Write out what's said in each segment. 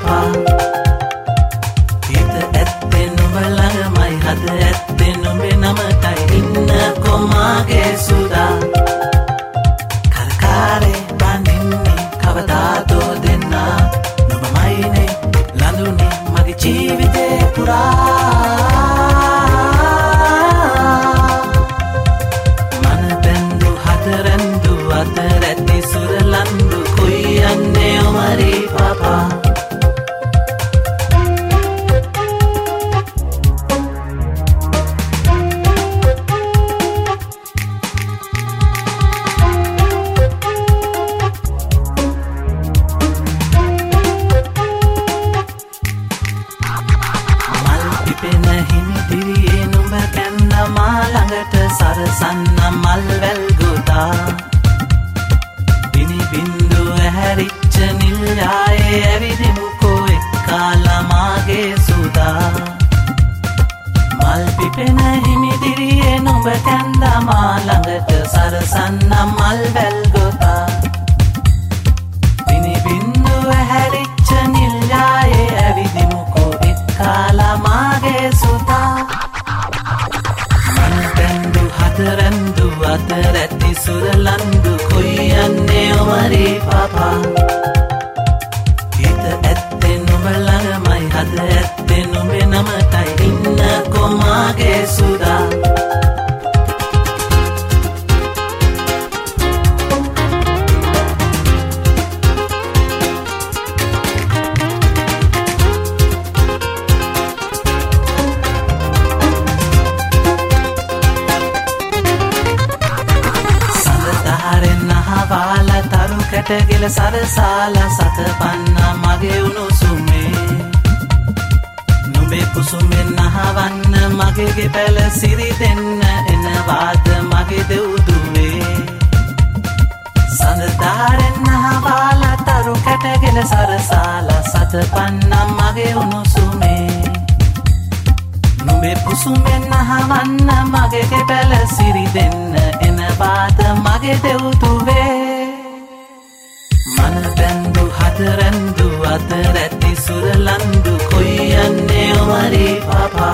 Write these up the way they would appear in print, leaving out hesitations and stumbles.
papa Hita ඇත්තේ නුඹ ළඟමයි හද ඇත්තේ නුඹේ නමටයි ඉන්න කොමාගේ සුදා කරකාරේ බඳින්නේ කවදාදෝ දෙන්නා නුඹමයිනේ ලඳුනේ මගේ ජීවිතේ පුරා Aterati suralandu kuyanne omari papa Mal pipena himi diriye numba kanna malangata sarasanna mal velguta Bindu ඇහැරිච්ච නිල්යායේ ඇවිදිමුකෝ එක්කාලා මාගේ සුදා මල් පිපෙන හිමිදිරියේ නුඹ කැන්දා මා ළඟට සරසන්න මල් වැල් ගොතා බිනිබින්දු ඇහැරිච්ච නිල්යායේ ඇවිදිමුකෝ එක්කාලා මාගේ සුදා මනපැන්දු හතරැන්දු අතරැති සුරලන්දු කොයියන්නේ ඔමරි පපා හිත ඇත්තේ නුඹ ළඟමයි හද ඇත්තේ නුඹේ නමටයි ඉන්න කොමාගේ Suda Vala taru kategila sarasala satapanna mage unusume Nube kusume nahavanna mage ge pala siri denna enawada mage deuduwe Sandaren nahavala taru kategila sarasala satapanna mage unusume Nube kusume nahavanna mage ge pala siri denna enawada mage deuduwe Manapändu hatarandu atarati suralandu koyanne omari papa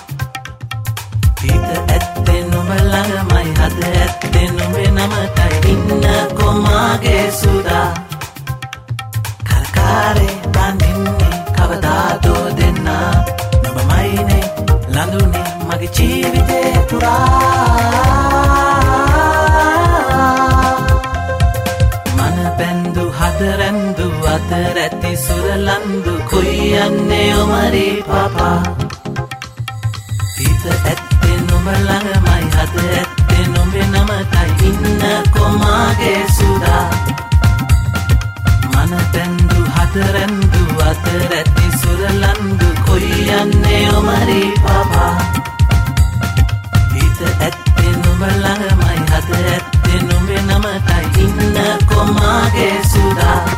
Hita ඇත්තේ නුඹ ළඟමයි හද ඇත්තේ නුඹේ නමටයි ඉන්න කොමාගේ සුදා කරකාරේ බඳින්නේ කවදාදෝ දෙන්නා නුඹමයිනේ ලඳුනේ මගේ ජීවිතේ පුරා Manapändu hatarandu atarati suralandu koyanne omari papa Hita ඇත්තේ නුඹ ළඟමයි හද ඇත්තේ නුඹේ නමටයි ඉන්න කොමාගේ Suda Manapändu hatarandu atarati suralandu koyanne omari papa Hita ඇත්තේ නුඹ ළඟමයි හද ඇත්තේ නුඹේ නමටයි ඉන්න කොමාගේ සුදා